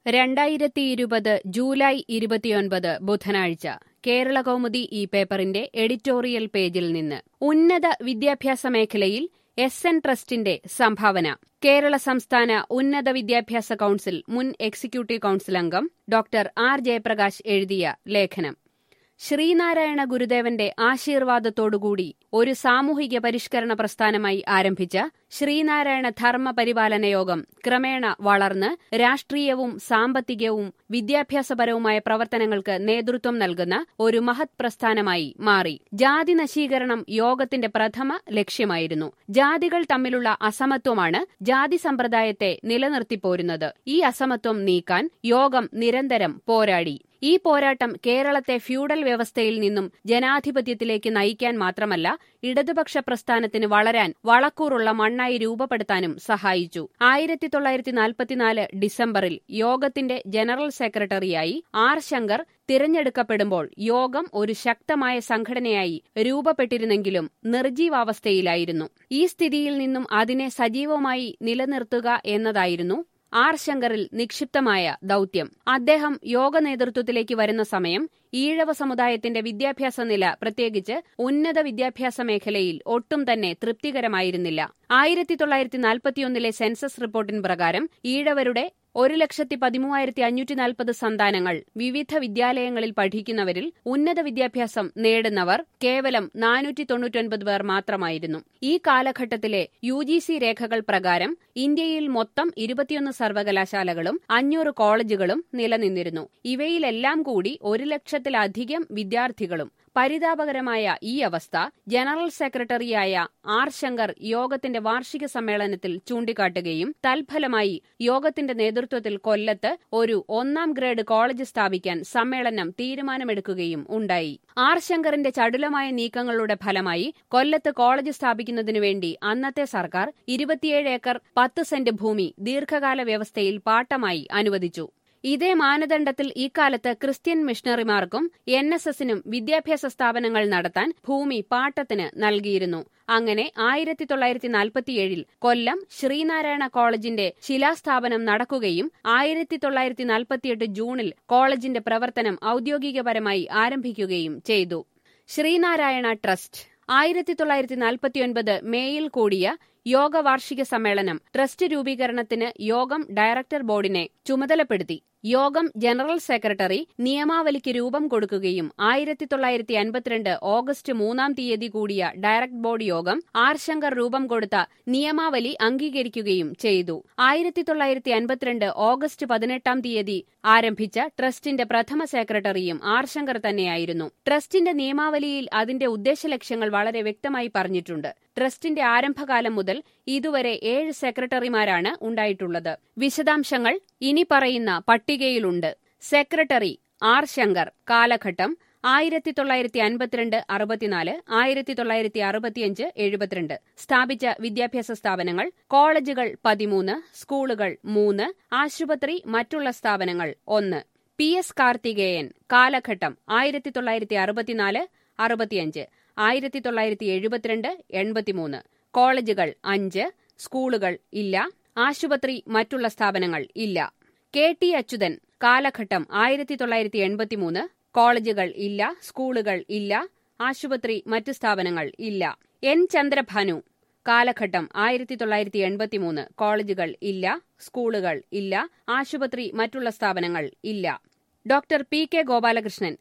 2020 July 29 ബുധനാഴ്ച കേരളകൗമുദി ഈ പേപ്പറിന്റെ എഡിറ്റോറിയൽ പേജിൽ നിന്ന് ഉന്നത വിദ്യാഭ്യാസ മേഖലയിൽ എസ്.എൻ. ട്രസ്റ്റിന്റെ സംഭാവന. കേരള സംസ്ഥാന ഉന്നത വിദ്യാഭ്യാസ കൗൺസിൽ മുൻ എക്സിക്യൂട്ടീവ് കൗൺസിൽ അംഗം ഡോക്ടർ ആർ ജയപ്രകാശ് എഴുതിയ ലേഖനം. ശ്രീനാരായണ ഗുരുദേവന്റെ ആശീർവാദത്തോടുകൂടി ഒരു സാമൂഹിക പരിഷ്കരണ പ്രസ്ഥാനമായി ആരംഭിച്ച ശ്രീനാരായണ ധർമ്മ പരിപാലന യോഗം ക്രമേണ വളർന്ന് രാഷ്ട്രീയവും സാമ്പത്തികവും വിദ്യാഭ്യാസപരവുമായ പ്രവർത്തനങ്ങൾക്ക് നേതൃത്വം നൽകുന്ന ഒരു മഹത് പ്രസ്ഥാനമായി മാറി. ജാതി നശീകരണം യോഗത്തിന്റെ പ്രഥമ ലക്ഷ്യമായിരുന്നു. ജാതികൾ തമ്മിലുള്ള അസമത്വമാണ് ജാതി സമ്പ്രദായത്തെ നിലനിർത്തിപ്പോരുന്നത്. ഈ അസമത്വം നീക്കാൻ യോഗം നിരന്തരം പോരാടി. ഈ പോരാട്ടം കേരളത്തെ ഫ്യൂഡൽ വ്യവസ്ഥയിൽ നിന്നും ജനാധിപത്യത്തിലേക്ക് നയിക്കാൻ മാത്രമല്ല, ഇടതുപക്ഷ പ്രസ്ഥാനത്തിന് വളരാൻ വളക്കൂറുള്ള മണ്ണായി രൂപപ്പെടുത്താനും സഹായിച്ചു. 1944 ഡിസംബറിൽ യോഗത്തിന്റെ ജനറൽ സെക്രട്ടറിയായി ആർ ശങ്കർ തിരഞ്ഞെടുക്കപ്പെടുമ്പോൾ യോഗം ഒരു ശക്തമായ സംഘടനയായി രൂപപ്പെട്ടിരുന്നെങ്കിലും നിർജീവാവസ്ഥയിലായിരുന്നു. ഈ സ്ഥിതിയിൽ നിന്നും അതിനെ സജീവമായി നിലനിർത്തുക എന്നതായിരുന്നു ആർ ശങ്കറിൽ നിക്ഷിപ്തമായ ദൌത്യം. അദ്ദേഹം യോഗ നേതൃത്വത്തിലേക്ക് വരുന്ന സമയം ഈഴവ സമുദായത്തിന്റെ വിദ്യാഭ്യാസ നില, പ്രത്യേകിച്ച് ഉന്നത വിദ്യാഭ്യാസ മേഖലയിൽ ഒട്ടും തന്നെ തൃപ്തികരമായിരുന്നില്ല. 1941 സെൻസസ് റിപ്പോർട്ടിൻ പ്രകാരം ഈഴവരുടെ 1,13,540 സന്താനങ്ങൾ വിവിധ വിദ്യാലയങ്ങളിൽ പഠിക്കുന്നവരിൽ ഉന്നത വിദ്യാഭ്യാസം നേടുന്നവർ കേവലം 499 പേർ മാത്രമായിരുന്നു. ഈ കാലഘട്ടത്തിലെ UGC രേഖകൾ പ്രകാരം ഇന്ത്യയിൽ മൊത്തം 21 സർവകലാശാലകളും 500 കോളേജുകളും നിലനിന്നിരുന്നു. ഇവയിലെല്ലാം കൂടി 1,00,000-ലധികം വിദ്യാർത്ഥികളും. പരിതാപകരമായ ഈ അവസ്ഥ ജനറൽ സെക്രട്ടറിയായ ആർ ശങ്കർ യോഗത്തിന്റെ വാർഷിക സമ്മേളനത്തിൽ ചൂണ്ടിക്കാട്ടുകയും തൽഫലമായി യോഗത്തിന്റെ നേതൃത്വത്തിൽ കൊല്ലത്ത് ഒരു 1ാം ഗ്രേഡ് കോളേജ് സ്ഥാപിക്കാൻ സമ്മേളനം തീരുമാനമെടുക്കുകയും ഉണ്ടായി. ആർ ശങ്കറിന്റെ ചടുലമായ നീക്കങ്ങളുടെ ഫലമായി കൊല്ലത്ത് കോളേജ് സ്ഥാപിക്കുന്നതിനുവേണ്ടി അന്നത്തെ സർക്കാർ 27 ഏക്കർ 10 സെന്റ് ഭൂമി ദീർഘകാല വ്യവസ്ഥയിൽ പാട്ടമായി അനുവദിച്ചു. ഇതേ മാനദണ്ഡത്തിൽ ഇക്കാലത്ത് ക്രിസ്ത്യൻ മിഷണറിമാർക്കും NSSനും വിദ്യാഭ്യാസ സ്ഥാപനങ്ങൾ നടത്താൻ ഭൂമി പാട്ടത്തിന് നൽകിയിരുന്നു. അങ്ങനെ 1947 കൊല്ലം ശ്രീനാരായണ കോളേജിന്റെ ശിലാസ്ഥാപനം നടക്കുകയും 1948 ജൂണിൽ കോളേജിന്റെ പ്രവർത്തനം ഔദ്യോഗികപരമായി ആരംഭിക്കുകയും ചെയ്തു. ശ്രീനാരായണ ട്രസ്റ്റ് 1949 മേയിൽ കൂടിയ യോഗ വാർഷിക സമ്മേളനം ട്രസ്റ്റ് രൂപീകരണത്തിന് യോഗം ഡയറക്ടർ ബോർഡിനെ ചുമതലപ്പെടുത്തി. യോഗം ജനറൽ സെക്രട്ടറി നിയമാവലിക്ക് രൂപം കൊടുക്കുകയും 1952 ഓഗസ്റ്റ് 3-ാം തീയതി കൂടിയ ഡയറക്ടർ ബോർഡ് യോഗം ആർ ശങ്കർ രൂപം കൊടുത്ത നിയമാവലി അംഗീകരിക്കുകയും ചെയ്തു. 1952 ഓഗസ്റ്റ് 18-ാം തീയതി ആരംഭിച്ച ട്രസ്റ്റിന്റെ പ്രഥമ സെക്രട്ടറിയും ആർ ശങ്കർ തന്നെയായിരുന്നു. ട്രസ്റ്റിന്റെ നിയമാവലിയിൽ അതിന്റെ ഉദ്ദേശലക്ഷ്യങ്ങൾ വളരെ വ്യക്തമായി പറഞ്ഞിട്ടുണ്ട്. ട്രസ്റ്റിന്റെ ആരംഭകാലം മുതൽ ഇതുവരെ 7 സെക്രട്ടറിമാരാണ് ഉണ്ടായിട്ടുള്ളത്. വിശദാംശങ്ങൾ ഇനി പറയുന്ന പട്ടികയിലുണ്ട്. Secretary R Shankar. കാലഘട്ടം 1952-64, 1965-72. സ്ഥാപിച്ച വിദ്യാഭ്യാസ സ്ഥാപനങ്ങൾ: കോളേജുകൾ 13, സ്കൂളുകൾ 3, ആശുപത്രി, മറ്റുള്ള സ്ഥാപനങ്ങൾ 1. PS കാർത്തികേയൻ. കാലഘട്ടം 1964-65, 1972-83. കോളേജുകൾ 5, സ്കൂളുകൾ ഇല്ല, ആശുപത്രി, മറ്റുള്ള സ്ഥാപനങ്ങൾ ഇല്ല. KT അച്യുതൻ. കാലഘട്ടം 1983. കോളേജുകൾ ഇല്ല, സ്കൂളുകൾ ഇല്ല, ആശുപത്രി, മറ്റു സ്ഥാപനങ്ങൾ ഇല്ല. N ചന്ദ്രഭാനു. കാലഘട്ടം 1983. കോളേജുകൾ ഇല്ല, സ്കൂളുകൾ ഇല്ല, ആശുപത്രി, മറ്റുള്ള സ്ഥാപനങ്ങൾ ഇല്ല. Doctor PK Gopalakrishnan.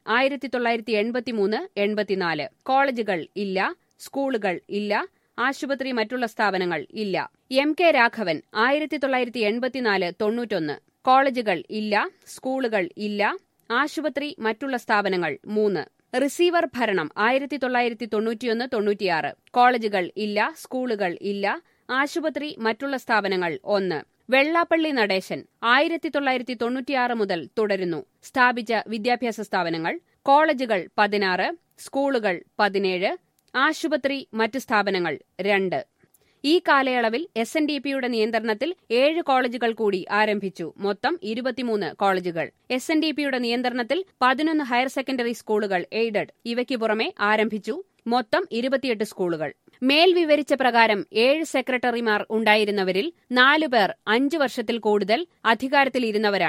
1983-84. കോളേജുകൾ ഇല്ല, സ്കൂളുകൾ ഇല്ല, ആശുപത്രി, മറ്റുള്ള സ്ഥാപനങ്ങൾ ഇല്ല. MK രാഘവൻ. 1984-91. കോളേജുകൾ ഇല്ല, സ്കൂളുകൾ ഇല്ല, ആശുപത്രി, മറ്റുള്ള സ്ഥാപനങ്ങൾ 3. റിസീവർ ഭരണം. 1991-96. കോളേജുകൾ ഇല്ല, സ്കൂളുകൾ ഇല്ല, ആശുപത്രി, മറ്റുള്ള സ്ഥാപനങ്ങൾ 1. വെള്ളാപ്പള്ളി നടേശൻ. 1996 മുതൽ തുടരുന്നു. സ്ഥാപിച്ച വിദ്യാഭ്യാസ സ്ഥാപനങ്ങൾ: കോളേജുകൾ 16, സ്കൂളുകൾ 17, ആശുപത്രി, മറ്റ് സ്ഥാപനങ്ങൾ 2. ഈ കാലയളവിൽ SNDPയുടെ നിയന്ത്രണത്തിൽ 7 കോളേജുകൾ കൂടി ആരംഭിച്ചു. മൊത്തം 23 കോളേജുകൾ. SNDPയുടെ നിയന്ത്രണത്തിൽ 11 ഹയർ സെക്കൻഡറി സ്കൂളുകൾ എയ്ഡഡ് ഇവയ്ക്കു പുറമെ ആരംഭിച്ചു. മൊത്തം 28 സ്കൂളുകൾ. മേൽ വിവരിച്ച പ്രകാരം 7 സെക്രട്ടറിമാർ ഉണ്ടായിരുന്നവരിൽ 4 പേർ 5 വർഷത്തിൽ കൂടുതൽ അധികാരത്തിലിരുന്നവരാണ്.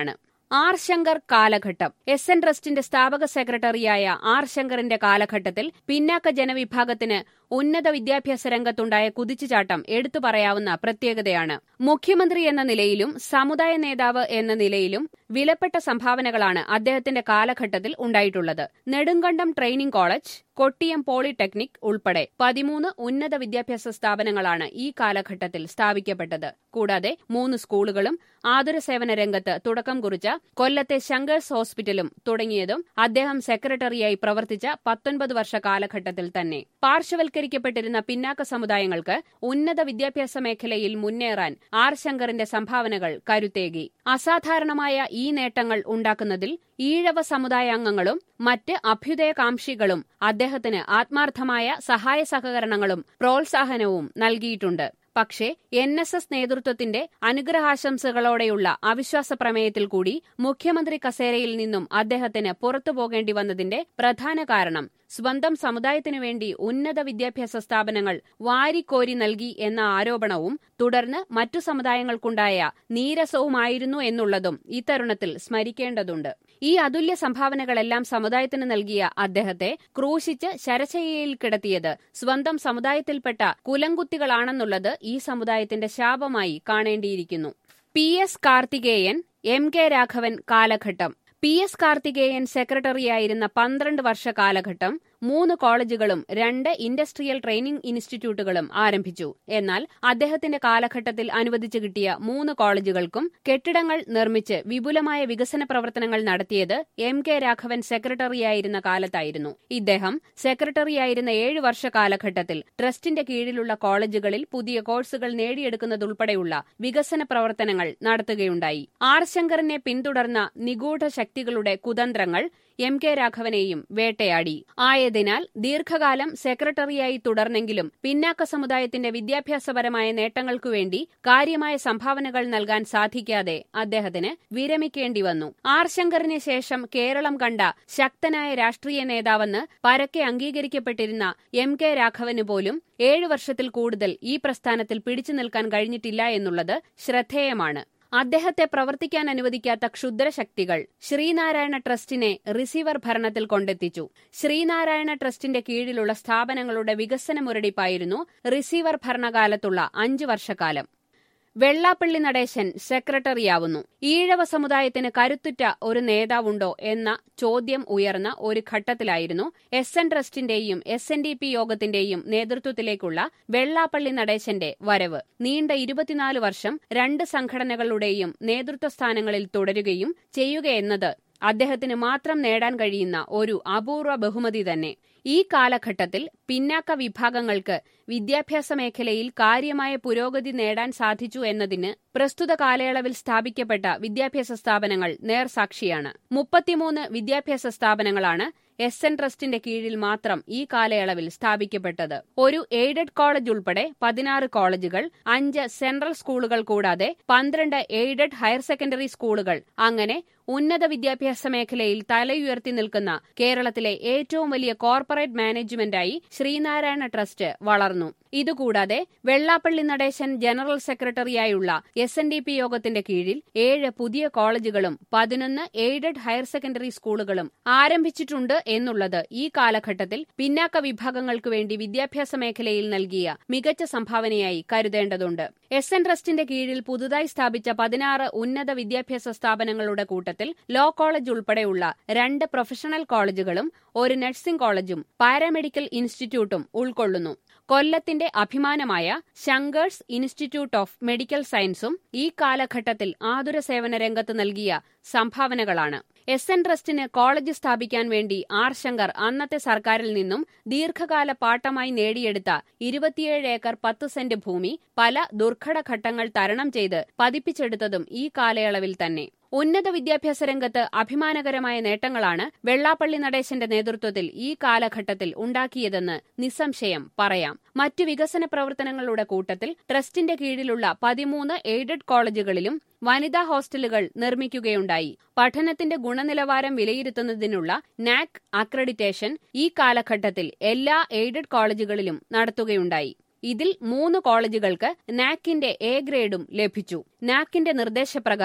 ആർ ശങ്കർ കാലഘട്ടം. എസ് എൻ ട്രസ്റ്റിന്റെ സ്ഥാപക സെക്രട്ടറിയായ ആർ ശങ്കറിന്റെ കാലഘട്ടത്തിൽ പിന്നാക്ക ജനവിഭാഗത്തിന് ഉന്നത വിദ്യാഭ്യാസ രംഗത്തുണ്ടായ കുതിച്ചുചാട്ടം എടുത്തു പറയാവുന്ന പ്രത്യേകതയാണ്. മുഖ്യമന്ത്രി എന്ന നിലയിലും സമുദായ നേതാവ് എന്ന നിലയിലും വിലപ്പെട്ട സംഭാവനകളാണ് അദ്ദേഹത്തിന്റെ കാലഘട്ടത്തിൽ ഉണ്ടായിട്ടുള്ളത്. Nedumkandam training college, Kottiyam polytechnic ഉൾപ്പെടെ 13 ഉന്നത വിദ്യാഭ്യാസ സ്ഥാപനങ്ങളാണ് ഈ കാലഘട്ടത്തിൽ സ്ഥാപിക്കപ്പെട്ടത്. കൂടാതെ 3 സ്കൂളുകളും ആതുര സേവന രംഗത്ത് തുടക്കം കുറിച്ച കൊല്ലത്തെ ശങ്കേഴ്സ് ഹോസ്പിറ്റലും തുടങ്ങിയതും അദ്ദേഹം സെക്രട്ടറിയായി പ്രവർത്തിച്ച 19 വർഷ കാലഘട്ടത്തിൽ തന്നെ. പാർശ്വവൽക്കരിക്കപ്പെട്ടിരുന്ന പിന്നാക്ക സമുദായങ്ങൾക്ക് ഉന്നത വിദ്യാഭ്യാസ മേഖലയിൽ മുന്നേറാൻ ആർ ശങ്കറിന്റെ സംഭാവനകൾ കരുത്തേകി. അസാധാരണമായ ഈ നേട്ടങ്ങൾ ഉണ്ടാക്കുന്നതിൽ ഈഴവ സമുദായാംഗങ്ങളും മറ്റ് അഭ്യുദയകാംക്ഷികളും അദ്ദേഹത്തിന് ആത്മാർത്ഥമായ സഹായ സഹകരണങ്ങളും പ്രോത്സാഹനവും നൽകിയിട്ടുണ്ട്. പക്ഷേ NSS നേതൃത്വത്തിന്റെ അനുഗ്രഹാശംസകളോടെയുള്ള അവിശ്വാസ പ്രമേയത്തിൽ കൂടി മുഖ്യമന്ത്രി കസേരയിൽ നിന്നും അദ്ദേഹത്തിന് പുറത്തുപോകേണ്ടി വന്നതിന്റെ പ്രധാന കാരണം സ്വന്തം സമുദായത്തിനു വേണ്ടി ഉന്നത വിദ്യാഭ്യാസ സ്ഥാപനങ്ങൾ വാരിക്കോരി നൽകി എന്ന ആരോപണവും തുടർന്ന് മറ്റു സമുദായങ്ങൾക്കുണ്ടായ നീരസവുമായിരുന്നു എന്നുള്ളതും ഇത്തരുണത്തിൽ സ്മരിക്കേണ്ടതുണ്ട്. ഈ അതുല്യ സംഭാവനകളെല്ലാം സമുദായത്തിന് നൽകിയ അദ്ദേഹത്തെ ക്രൂശിച്ച് ശരശയ്യയിൽ കിടത്തിയത് സ്വന്തം സമുദായത്തിൽപ്പെട്ട കുലംകുത്തികളാണെന്നുള്ളത് ഈ സമുദായത്തിന്റെ ശാപമായി കാണേണ്ടിയിരിക്കുന്നു. PS കാർത്തികേയൻ, MK രാഘവൻ കാലഘട്ടം. PS കാർത്തികേയൻ സെക്രട്ടറിയായിരുന്ന 12 വർഷ കാലഘട്ടം 3 കോളേജുകളും 2 ഇൻഡസ്ട്രിയൽ ട്രെയിനിംഗ് ഇൻസ്റ്റിറ്റ്യൂട്ടുകളും ആരംഭിച്ചു. എന്നാൽ അദ്ദേഹത്തിന്റെ കാലഘട്ടത്തിൽ അനുവദിച്ചു കിട്ടിയ 3 കോളേജുകൾക്കും കെട്ടിടങ്ങൾ നിർമ്മിച്ച് വിപുലമായ വികസന പ്രവർത്തനങ്ങൾ നടത്തിയത് MK രാഘവൻ സെക്രട്ടറിയായിരുന്ന കാലത്തായിരുന്നു. ഇദ്ദേഹം സെക്രട്ടറിയായിരുന്ന 7 വർഷ കാലഘട്ടത്തിൽ ട്രസ്റ്റിന്റെ കീഴിലുള്ള കോളേജുകളിൽ പുതിയ കോഴ്സുകൾ നേടിയെടുക്കുന്നതുൾപ്പെടെയുള്ള വികസന പ്രവർത്തനങ്ങൾ നടത്തുകയുണ്ടായി. ആർ ശങ്കറിനെ പിന്തുടർന്ന നിഗൂഢ ശക്തികളുടെ കുതന്ത്രങ്ങൾ MK രാഘവനെയും വേട്ടയാടി. ആയതിനാൽ ദീർഘകാലം സെക്രട്ടറിയായി തുടർന്നെങ്കിലും പിന്നാക്ക സമുദായത്തിന്റെ വിദ്യാഭ്യാസപരമായ നേട്ടങ്ങൾക്കുവേണ്ടി കാര്യമായ സംഭാവനകൾ നൽകാൻ സാധിക്കാതെ അദ്ദേഹത്തിന് വിരമിക്കേണ്ടി വന്നു. ആർ ശങ്കറിന് ശേഷം കേരളം കണ്ട ശക്തനായ രാഷ്ട്രീയ നേതാവെന്ന് പരക്കെ അംഗീകരിക്കപ്പെട്ടിരുന്ന MK രാഘവന് പോലും 7 വർഷത്തിൽ കൂടുതൽ ഈ പ്രസ്ഥാനത്തിൽ പിടിച്ചു നിൽക്കാൻ കഴിഞ്ഞിട്ടില്ല എന്നുള്ളത് ശ്രദ്ധേയമാണ്. അദ്ദേഹത്തെ പ്രവർത്തിക്കാൻ അനുവദിക്കാത്ത ക്ഷുദ്രശക്തികൾ ശ്രീനാരായണ ട്രസ്റ്റിനെ റിസീവർ ഭരണത്തിൽ കൊണ്ടെത്തിച്ചു. ശ്രീനാരായണ ട്രസ്റ്റിന്റെ കീഴിലുള്ള സ്ഥാപനങ്ങളുടെ വികസന മുരടിപ്പായിരുന്നു റിസീവർ ഭരണകാലത്തുള്ള 5 വർഷക്കാലം. വെള്ളാപ്പള്ളി നടേശൻ സെക്രട്ടറിയാവുന്നു. ഈഴവ സമുദായത്തിന് കരുത്തുറ്റ ഒരു നേതാവുണ്ടോ എന്ന ചോദ്യം ഉയർന്ന ഒരു ഘട്ടത്തിലായിരുന്നു SN ട്രസ്റ്റിന്റെയും SNDP യോഗത്തിന്റെയും നേതൃത്വത്തിലേക്കുള്ള വെള്ളാപ്പള്ളി നടേശന്റെ വരവ്. നീണ്ട 24 വർഷം 2 സംഘടനകളുടെയും നേതൃത്വസ്ഥാനങ്ങളിൽ തുടരുകയും ചെയ്യുകയെന്നത് അദ്ദേഹത്തിന് മാത്രം നേടാൻ കഴിയുന്ന ഒരു അപൂർവ ബഹുമതി തന്നെ. ഈ കാലഘട്ടത്തിൽ പിന്നാക്ക വിഭാഗങ്ങൾക്ക് വിദ്യാഭ്യാസ മേഖലയിൽ കാര്യമായ പുരോഗതി നേടാൻ സാധിച്ചു എന്നതിന് പ്രസ്തുത കാലയളവിൽ സ്ഥാപിക്കപ്പെട്ട വിദ്യാഭ്യാസ സ്ഥാപനങ്ങൾ നേർസാക്ഷിയാണ്. 33 വിദ്യാഭ്യാസ സ്ഥാപനങ്ങളാണ് SN ട്രസ്റ്റിന്റെ കീഴിൽ മാത്രം ഈ കാലയളവിൽ സ്ഥാപിക്കപ്പെട്ടത്. ഒരു എയ്ഡഡ് കോളേജ് ഉൾപ്പെടെ 16 കോളേജുകൾ, 5 സെൻട്രൽ സ്കൂളുകൾ കൂടാതെ 12 എയ്ഡഡ് ഹയർ സെക്കൻഡറി സ്കൂളുകൾ. അങ്ങനെ ഉന്നത വിദ്യാഭ്യാസ മേഖലയിൽ തലയുയർത്തി നിൽക്കുന്ന കേരളത്തിലെ ഏറ്റവും വലിയ കോർപ്പറേറ്റ് മാനേജ്മെന്റായി ശ്രീനാരായണ ട്രസ്റ്റ് വളർന്നു. ഇതുകൂടാതെ വെള്ളാപ്പള്ളി നടേശൻ ജനറൽ സെക്രട്ടറിയായുള്ള SNDP യോഗത്തിന്റെ കീഴിൽ 7 പുതിയ കോളേജുകളും 11 എയ്ഡഡ് ഹയർ സെക്കൻഡറി സ്കൂളുകളും ആരംഭിച്ചിട്ടുണ്ട് എന്നുള്ളത് ഈ കാലഘട്ടത്തിൽ പിന്നാക്ക വിഭാഗങ്ങൾക്കു വേണ്ടി വിദ്യാഭ്യാസ മേഖലയിൽ നൽകിയ മികച്ച സംഭാവനയായി കരുതേണ്ടതുണ്ട്. SN ട്രസ്റ്റിന്റെ കീഴിൽ പുതുതായി സ്ഥാപിച്ച 16 ഉന്നത വിദ്യാഭ്യാസ സ്ഥാപനങ്ങളുടെ കൂട്ടത്തിൽ ലോ കോളേജ് ഉൾപ്പെടെയുള്ള 2 പ്രൊഫഷണൽ കോളേജുകളും 1 നഴ്സിംഗ് കോളേജും പാരാമെഡിക്കൽ ഇൻസ്റ്റിറ്റ്യൂട്ടും ഉൾക്കൊള്ളുന്നു. കൊല്ലത്തിന്റെ അഭിമാനമായ ശങ്കേഴ്സ് ഇൻസ്റ്റിറ്റ്യൂട്ട് ഓഫ് മെഡിക്കൽ സയൻസും ഈ കാലഘട്ടത്തിൽ ആതുര സേവന രംഗത്ത് നൽകിയ സംഭാവനകളാണ്. SN ട്രസ്റ്റിന് കോളേജ് സ്ഥാപിക്കാൻ വേണ്ടി ആർ ശങ്കർ അന്നത്തെ സർക്കാരിൽ നിന്നും ദീർഘകാല പാട്ടമായി നേടിയെടുത്ത 27 ഏക്കർ 10 സെന്റ് ഭൂമി പല ദുർഘടഘട്ടങ്ങൾ തരണം ചെയ്ത് പതിപ്പിച്ചെടുത്തതും ഈ കാലയളവിൽ തന്നെ. ഉന്നത വിദ്യാഭ്യാസ രംഗത്ത് അഭിമാനകരമായ നേട്ടങ്ങളാണ് വെള്ളാപ്പള്ളി നടേശന്റെ നേതൃത്വത്തിൽ ഈ കാലഘട്ടത്തിൽ ഉണ്ടാക്കിയതെന്ന് നിസ്സംശയം പറയാം. മറ്റു വികസന പ്രവർത്തനങ്ങളുടെ കൂട്ടത്തിൽ ട്രസ്റ്റിന്റെ കീഴിലുള്ള 13 എയ്ഡഡ് കോളേജുകളിലും വനിതാ ഹോസ്റ്റലുകൾ നിർമ്മിക്കുകയുണ്ടായി. പഠനത്തിന്റെ ഗുണനിലവാരം വിലയിരുത്തുന്നതിനുള്ള NAC അക്രഡിറ്റേഷൻ ഈ കാലഘട്ടത്തിൽ എല്ലാ എയ്ഡഡ് കോളേജുകളിലും നടത്തുകയുണ്ടായി. ഇതിൽ 3 കോളേജുകൾക്ക് NACന്റെ A ഗ്രേഡും ലഭിച്ചു. NACന്റെ നിർദ്ദേശപ്രകാരം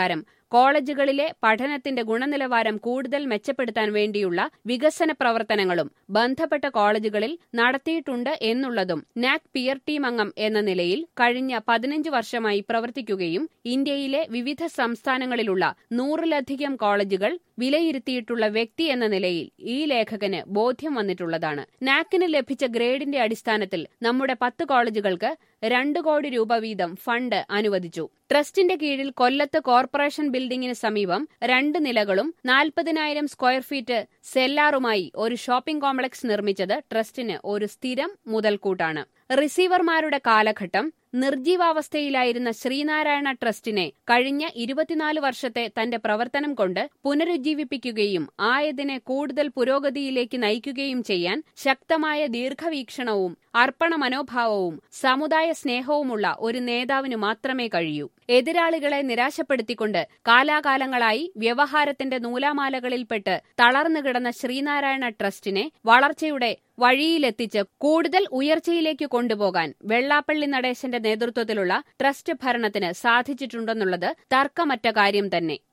കോളേജുകളിലെ പഠനത്തിന്റെ ഗുണനിലവാരം കൂടുതൽ മെച്ചപ്പെടുത്താൻ വേണ്ടിയുള്ള വികസന പ്രവർത്തനങ്ങളും ബന്ധപ്പെട്ട കോളേജുകളിൽ നടത്തിയിട്ടുണ്ട് എന്നുള്ളതും നാക് പിയർ ടീം അംഗം എന്ന നിലയിൽ കഴിഞ്ഞ 15 വർഷമായി പ്രവർത്തിക്കുകയും ഇന്ത്യയിലെ വിവിധ സംസ്ഥാനങ്ങളിലുള്ള 100-ലധികം കോളേജുകൾ വിലയിരുത്തിയിട്ടുള്ള വ്യക്തി എന്ന നിലയിൽ ഈ ലേഖകന് ബോധ്യം വന്നിട്ടുള്ളതാണ്. നാക്കിന് ലഭിച്ച ഗ്രേഡിന്റെ അടിസ്ഥാനത്തിൽ നമ്മുടെ 10 കോളേജുകൾക്ക് 2 കോടി രൂപ വീതം ഫണ്ട് അനുവദിച്ചു. ട്രസ്റ്റിന്റെ കീഴിൽ കൊല്ലത്ത് കോർപ്പറേഷൻ ബിൽഡിംഗിന് സമീപം 2 നിലകളും 40,000 സ്ക്വയർ ഫീറ്റ് സെല്ലാറുമായി ഒരു ഷോപ്പിംഗ് കോംപ്ലക്സ് നിർമ്മിച്ചത് ട്രസ്റ്റിന് ഒരു സ്ഥിരം മുതൽക്കൂട്ടാണ്. റിസീവർമാരുടെ കാലഘട്ടം നിർജീവാവസ്ഥയിലായിരുന്ന ശ്രീനാരായണ ട്രസ്റ്റിനെ കഴിഞ്ഞ 24 വർഷത്തെ തന്റെ പ്രവർത്തനം കൊണ്ട് പുനരുജ്ജീവിപ്പിക്കുകയും ആയതിനെ കൂടുതൽ പുരോഗതിയിലേക്ക് നയിക്കുകയും ചെയ്യാൻ ശക്തമായ ദീർഘവീക്ഷണവും അർപ്പണ മനോഭാവവും സമുദായ സ്നേഹവുമുള്ള ഒരു നേതാവിന് മാത്രമേ കഴിയൂ. എതിരാളികളെ നിരാശപ്പെടുത്തിക്കൊണ്ട് കാലാകാലങ്ങളായി വ്യവഹാരത്തിന്റെ നൂലാമാലകളിൽപ്പെട്ട് തളർന്നുകിടന്ന ശ്രീനാരായണ ട്രസ്റ്റിനെ വളർച്ചയുടെ വഴിയിലെത്തിച്ച് കൂടുതൽ ഉയർച്ചയിലേക്ക് കൊണ്ടുപോകാൻ വെള്ളാപ്പള്ളി നടേശന്റെ നേതൃത്വത്തിലുള്ള ട്രസ്റ്റ് ഭരണത്തിന് സാധിച്ചിട്ടുണ്ടെന്നുള്ളത് തർക്കമറ്റ കാര്യം തന്നെ.